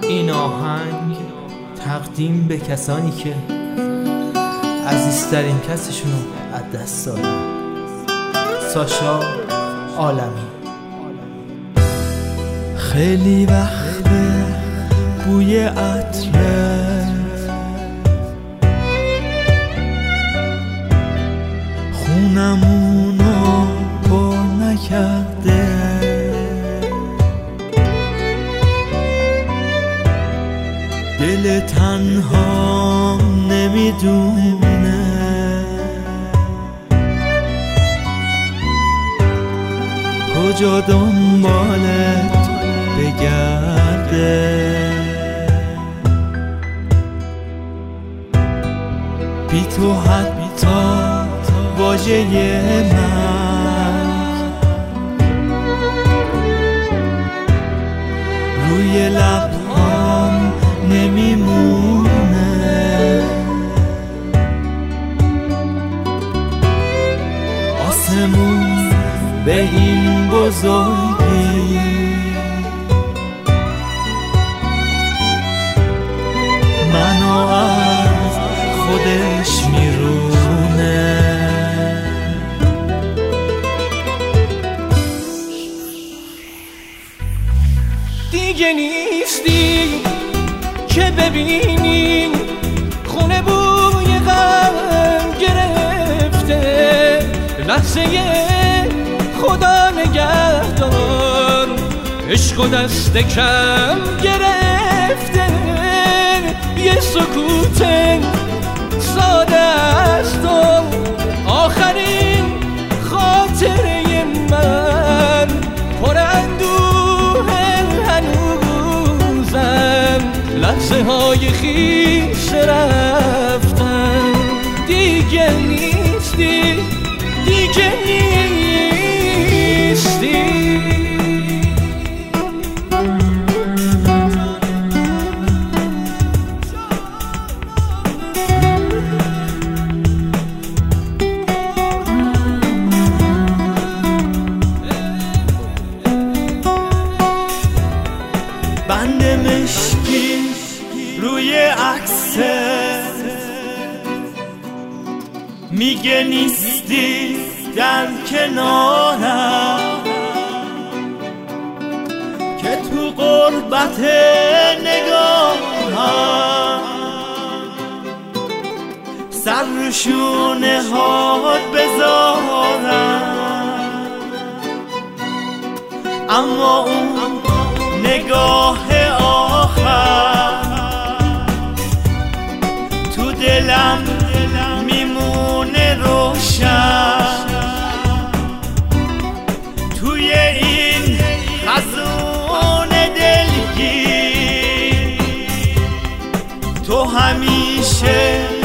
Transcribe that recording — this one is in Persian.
این آهنگ تقدیم به کسانی که عزیزترین کسشون رو از دست دادن. ساشا عالمی. خیلی وقته بوی عطرت خونمونو پر نکرده، دل تنها نمیدونه کجا دنبالت بگرده. بی تو حتی واژه من روی لبهام نمیمونه. آسمون به این بزرگی منو از خودش میرونه. دیگه نیستی که ببینی خونه بوی غم گرفته. لحظه خدا نگهدار عشق و دست کم گرفته. یه سکوت ساده است و آخرین خاطره من پر اندوه هنوزم. لحظه های خیس رفتن دیگه نیستی، دیگه نیستی. بند مشکی روی عکسه میگه نیستی در کنارم، که تو غربت نگاهم سر رو شونه هات بذارم. اما اون نگاه آخر تو دلم میمونه روشن. توی این خزون دلگیر تو همیشه